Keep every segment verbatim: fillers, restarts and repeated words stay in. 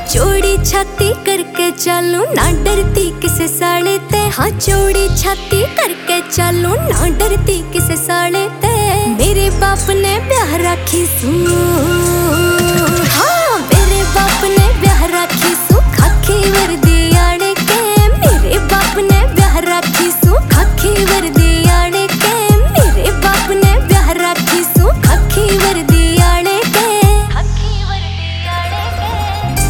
चौड़ी छाती करके चालू ना डरती किसे साले ते। हाँ चौड़ी छाती करके चालू ना डरती किसे साले ते। मेरे बाप ने ब्याह राखी सू, हाँ मेरे बाप ने ब्याह राखी सू खाकी वर्दी आड़े के। मेरे बाप ने ब्याह राखी सू खाकी वर्दी आड़े के। मेरे बाप ने ब्याह राखी सू खाकी वर्दी आड़े के। खाकी वर्दी आड़े के।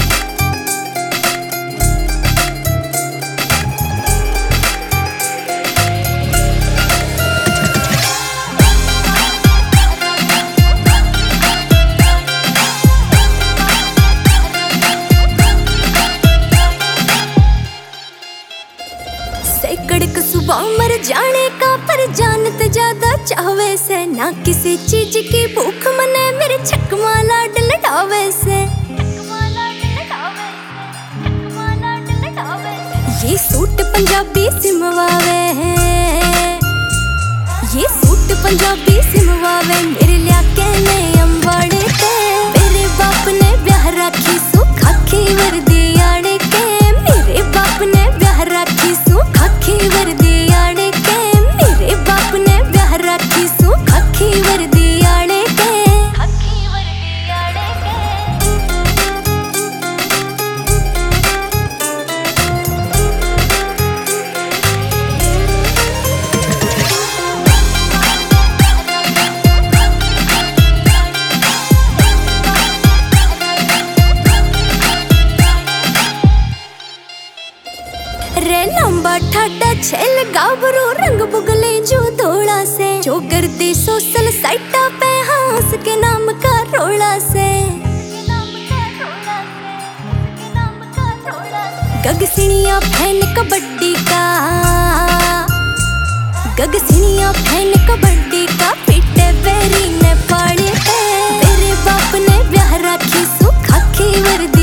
सैकड़ सुबह मर जाने का पर जानत ज्यादा चाहवे से। ना किसी चीज की भूख मने मेरे छकमा लाड लटावे से। ये सूट पंजाबी सिमवावे है, ये सूट पंजाबी सिमवावे मेरे लियाके ने अम्बाड़े ते। मेरे बाप ने ब्याह राखी सू खाकी वर्दी आड़े के। मेरे बाप ने ब्याह राखी सू खाकी वर्दी आड़े के। मेरे बाप ने ब्याह राखी सू खाकी वर्दी आड़े के। खाकी वर्दी आड़े के। रे लंबा ठाडा छेल गाबरू रंग बुगले जो धोला से। जो गर्दी सोशल साइटा पे हंस के नाम का रोला से। गगसिनिया फैन कबड्डी का, गगसिनिया फैन कबड्डी का पिटे बेरी ने पाड़े। मेरे बाप ने ब्याह राखी सू खाकी वर्दी